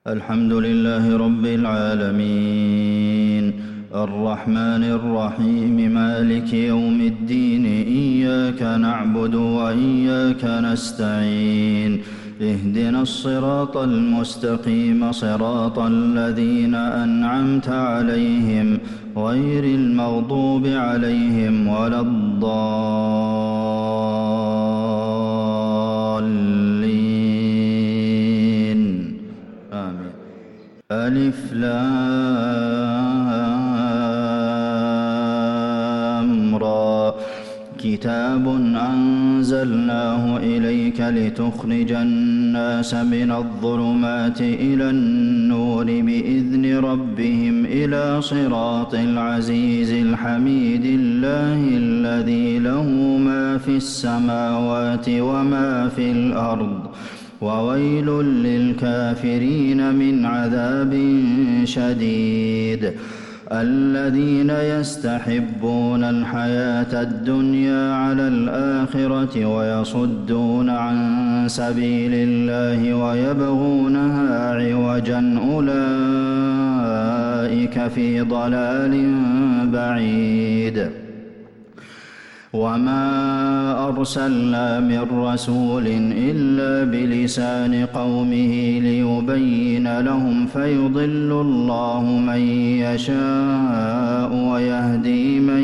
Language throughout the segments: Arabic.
الحمد لله رب العالمين الرحمن الرحيم مالك يوم الدين إياك نعبد وإياك نستعين اهدنا الصراط المستقيم صراط الذين أنعمت عليهم غير المغضوب عليهم ولا الضالين آمين. ألف لام را كتاب أنزلناه إليك لتخرج الناس من الظلمات إلى النور بإذن ربهم إلى صراط العزيز الحميد الله الذي له ما في السماوات وما في الأرض وويل للكافرين من عذاب شديد الذين يستحبون الحياة الدنيا على الآخرة ويصدون عن سبيل الله ويبغونها عوجا أولئك في ضلال بعيد وما أرسلنا من رسول إلا بلسان قومه ليبين لهم فيضل الله من يشاء ويهدي من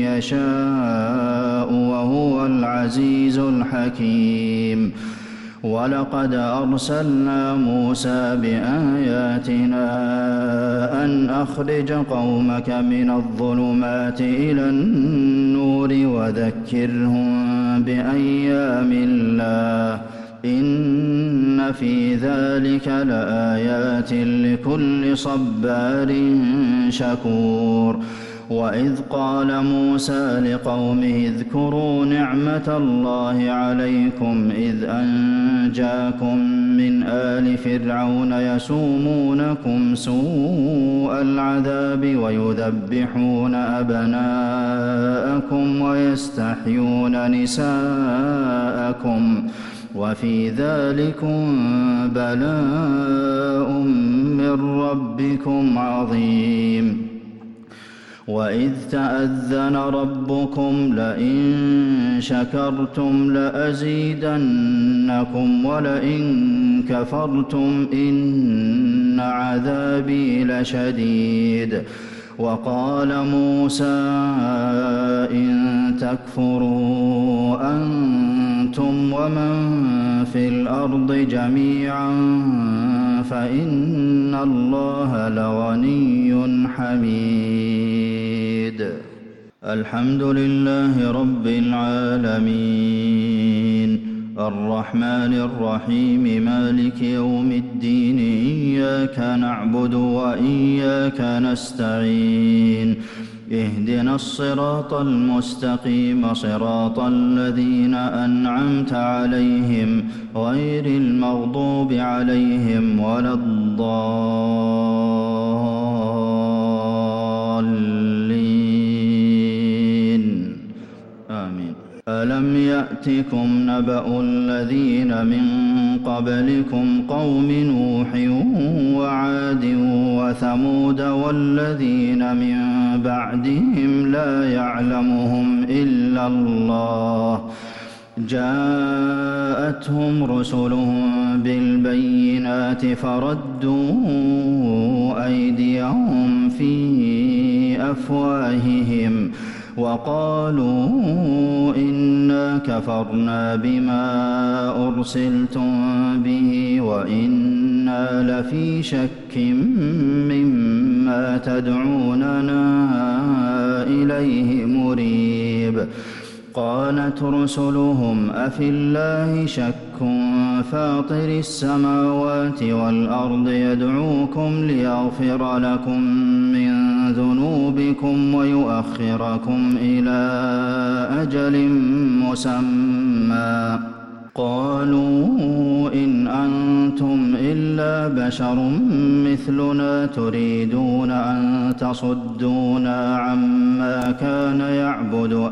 يشاء وهو العزيز الحكيم ولقد أرسلنا موسى بآياتنا أن أخرج قومك من الظلمات إلى النور وذكرهم بأيام الله إن في ذلك لآيات لكل صبار شكور وإذ قال موسى لقومه اذكروا نعمة الله عليكم إذ أنجاكم من آل فرعون يسومونكم سوء العذاب ويذبحون أبناءكم ويستحيون نساءكم وفي ذلكم بلاء من ربكم عظيم وإذ تأذن ربكم لئن شكرتم لأزيدنكم ولئن كفرتم إن عذابي لشديد وقال موسى إن تكفروا أنتم ومن في الأرض جميعا فإن الله لغني حميد. الحمد لله رب العالمين الرحمن الرحيم مالك يوم الدين إياك نعبد وإياك نستعين اهدنا الصراط المستقيم صراط الذين أنعمت عليهم غير المغضوب عليهم ولا الضالين آمين. ألم يأتكم نبأ الذين من قبلكم قوم نوح وعاد وثمود والذين من بعدهم لا يعلمهم إلا الله جاءتهم رسلهم بالبينات فردوا أيديهم في أفواههم وقالوا إنا كفرنا بما أرسلتم به وإنا لفي شك مما تدعوننا إليه مريب قالت رسلهم أفي الله شك فاطر السماوات والأرض يدعوكم ليغفر لكم من ذنوبكم ويؤخركم إلى أجل مسمى قالوا إن أنتم إلا بشر مثلنا تريدون أن تصدونا عما كان يعبد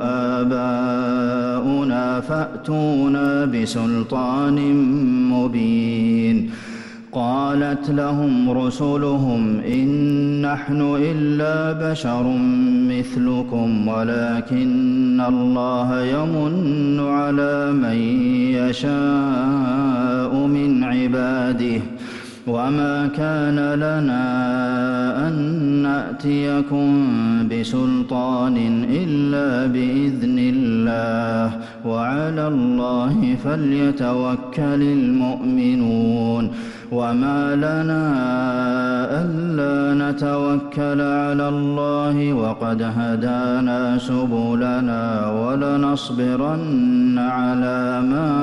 آباؤنا فأتونا بسلطان مبين قالت لهم رسلهم إن نحن إلا بشر مثلكم ولكن الله يمن على من يشاء من عباده وما كان لنا أن نأتيكم بسلطان إلا بإذن الله وعلى الله فليتوكل المؤمنون وما لنا ألا نتوكل على الله وقد هدانا سبلنا ولنصبرن على ما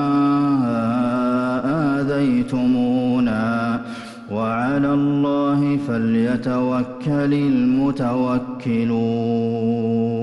آذيتمونا وعلى الله فليتوكل المتوكلون